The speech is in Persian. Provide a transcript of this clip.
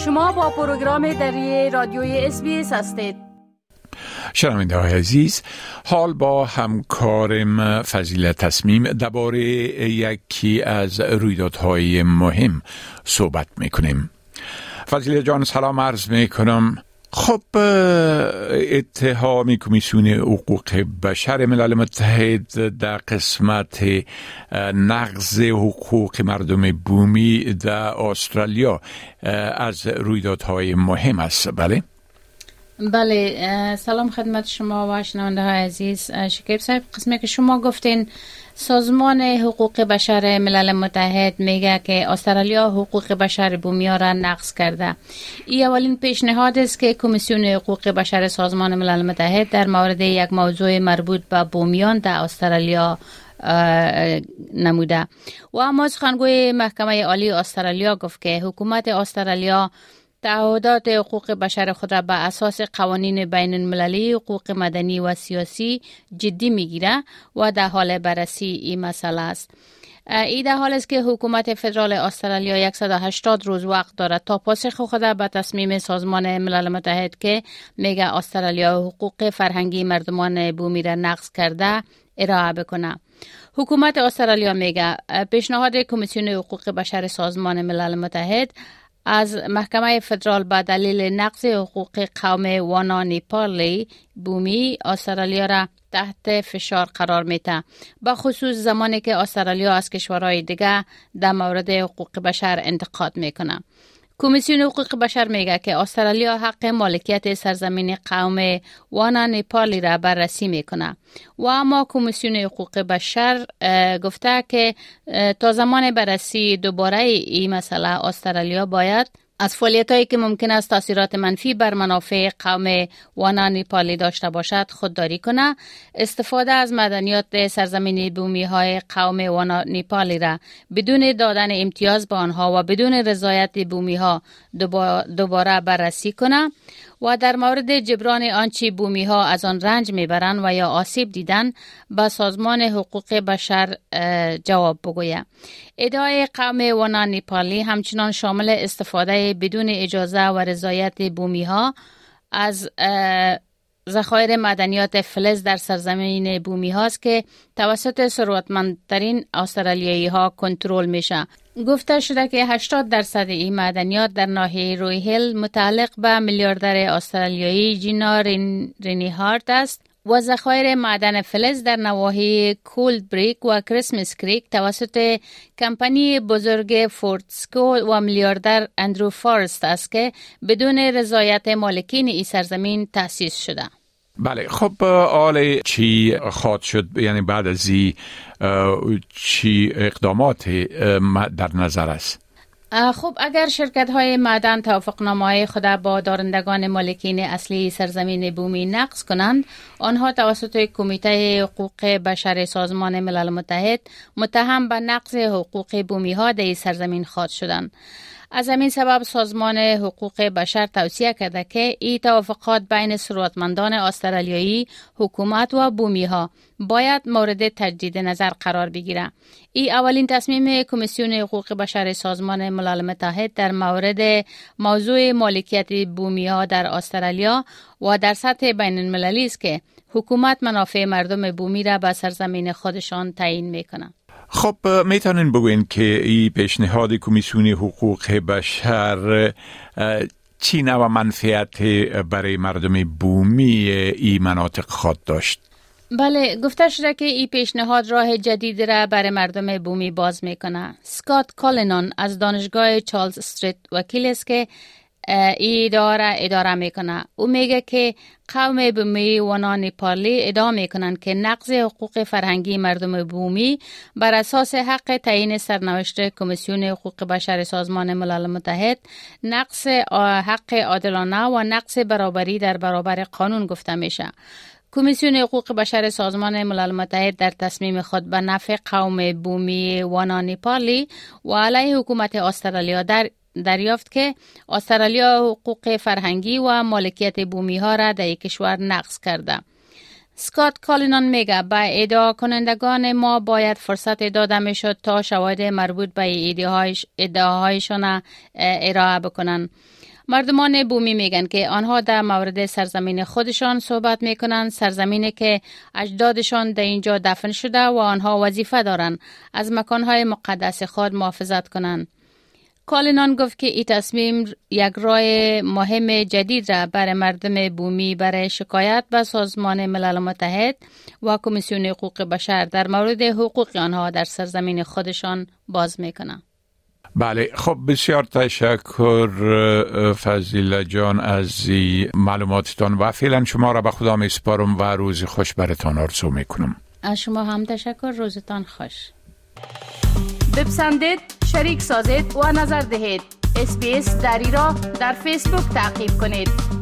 شما با پروگرام دری رادیوی SBS هستید. شنونده های عزیز، حال با همکارم فضیله تصمیم درباره یکی از رویدادهای مهم صحبت میکنیم. فضیله جان سلام عرض میکنم. خب، اتهام کمیسیون حقوق بشر ملل متحد در قسمت نقض حقوق مردم بومی در استرالیا از رویدادهای مهم است، بله؟ بله، سلام خدمت شما و شنونده های عزیز. شکیب صاحب، قسمی که شما گفتین سازمان حقوق بشر ملل متحد میگه که استرالیا حقوق بشر بومی‌ها را نقض کرده. این اولین پیشنهاد است که کمیسیون حقوق بشر سازمان ملل متحد در مورد یک موضوع مربوط به بومیان در استرالیا نموده. و اما سخنگوی محکمه عالی استرالیا گفت که حکومت استرالیا تعهدات حقوق بشر خود را بر اساس قوانین بین المللی حقوق مدنی و سیاسی جدی میگیره و در حال بررسی این مسئله است. این در حال است که حکومت فدرال استرالیا 180 روز وقت دارد تا پاسخ خود به تصمیم سازمان ملل متحد که میگه استرالیا حقوق فرهنگی مردمان بومی را نقض کرده ارائه بکنه. حکومت استرالیا میگه پیشنهاد کمیسیون حقوق بشر سازمان ملل متحد از محکمه فدرال به دلیل نقض حقوق قوم وانا نیپالی بومی استرالیا را تحت فشار قرار میده، به خصوص زمانی که استرالیا از کشورهای دیگه در مورد حقوق بشر انتقاد میکنه. کمیسیون حقوق بشر میگه که استرالیا حق مالکیت سرزمین قوم وانا نیپالی را بررسی میکنه و اما کمیسیون حقوق بشر گفته که تا زمان بررسی دوباره این مسئله استرالیا باید از فعالیتایی که ممکن است تاثیرات منفی بر منافع قوم وانا نیپالی داشته باشد خودداری کنه، استفاده از معدنیات سرزمینی بومی های قوم وانا نیپالی را بدون دادن امتیاز به آنها و بدون رضایت بومی ها دوباره بررسی کنه و در مورد جبران آنچه بومی ها از آن رنج میبرند و یا آسیب دیدن به سازمان حقوق بشر جواب بگوید. ادعای قوم وانا نیپالی همچنان شامل استفاده بدون اجازه و رضایت بومی ها از ذخایر معدنیات فلز در سرزمین بومی هاست که توسط ثروتمندترین استرالیایی ها کنترل میشه. گفته شده که 80% این معدنیات در ناحیه روی هیل متعلق به میلیاردر استرالیایی جینا رینیهارت است و ذخایر معدن فلز در نواحی کولد بریک و کریسمس کریک توسط کمپانی بزرگ فورتسکو و میلیاردر اندرو فارست است که بدون رضایت مالکین این سرزمین تأسیس شده. بله، خب حالا چی خواهد شد؟ یعنی بعد از این چی اقدامات در نظر است؟ خب اگر شرکت های معدن توافقنامه های خود با دارندگان مالکین اصلی سرزمین بومی نقض کنند، آنها توسط کمیته حقوق بشر سازمان ملل متحد متهم به نقض حقوق بومی ها در سرزمین خواهد شدند. از همین سبب سازمان حقوق بشر توصیه کرده که این توافقات بین ثروتمندان استرالیایی، حکومت و بومی ها باید مورد تجدید نظر قرار بگیره. این اولین تصمیم کمیسیون حقوق بشر سازمان ملل متحد در مورد موضوع مالکیت بومی ها در استرالیا و در سطح بین المللی است که حکومت منافع مردم بومی را به سرزمین خودشان تعیین میکنه. خب میتونین بگوین که این پیشنهاد کمیسیون حقوق بشر چی نوع منفعت برای مردم بومی این مناطق خواهد داشت؟ بله، گفته شده که این پیشنهاد راه جدید را برای مردم بومی باز میکنه. سکات کالینان از دانشگاه چارلز استریت وکیل است که ای اداره میکنه. او میگه که قوم بومی وانا نیپالی ادعا میکنن که نقض حقوق فرهنگی مردم بومی بر اساس حق تعیین سرنوشت کمیسیون حقوق بشر سازمان ملل متحد نقض حق عادلانه و نقض برابری در برابر قانون گفته میشه. کمیسیون حقوق بشر سازمان ملل متحد در تصمیم خود به نفع قوم بومی وانا نیپالی و علیه حکومت استرالیا دریافت که استرالیا حقوق فرهنگی و مالکیت بومی ها را در کشور نقض کرده. سکات کالینان میگه به ادعا کنندگان ما باید فرصت داده میشد تا شواهد مربوط به ادعاهایشان ارائه بکنن. مردمان بومی میگن که آنها در مورد سرزمین خودشان صحبت میکنن، سرزمینی که اجدادشان در اینجا دفن شده و آنها وظیفه دارند از مکانهای مقدس خود محافظت کنند. کالینان گفت که این تصمیم یک راه مهم جدید را برای مردم بومی برای شکایت به سازمان ملل متحد و کمیسیون حقوق بشر در مورد حقوق آنها در سرزمین خودشان باز میکنه. بله، خب بسیار تشکر فضیله جان از معلوماتتان و فعلا شما را به خدا میسپارم و روز خوش براتان آرزو میکنم. از شما هم تشکر، روزتان خوش. بپسندید، شریک سازید و نظر دهید. SBS دری را در فیسبوک تعقیب کنید.